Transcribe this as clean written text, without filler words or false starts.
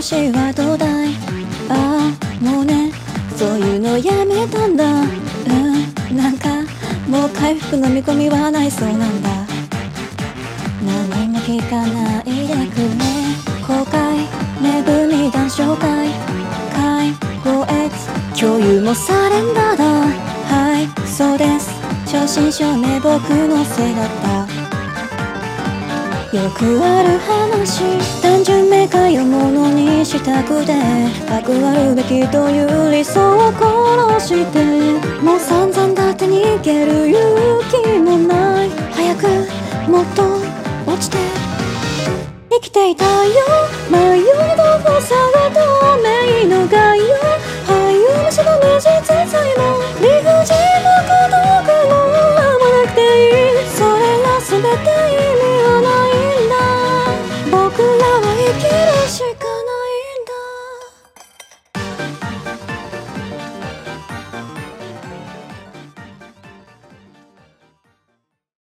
私はどうだい？ああもうね、そういうのやめたんだ。なんかもう回復の見込みはないそうなんだ。何も聞かないでくれ。公開恵み談笑会介護越共有もされんだだ。はいそうです、正真正銘僕のせいだった。よくある話、単純明快をものにしたくて、かくあるべきという理想を殺して、もう散々だって逃げる勇気もない。早くもっと落ちて生きていたよ、迷いどこされた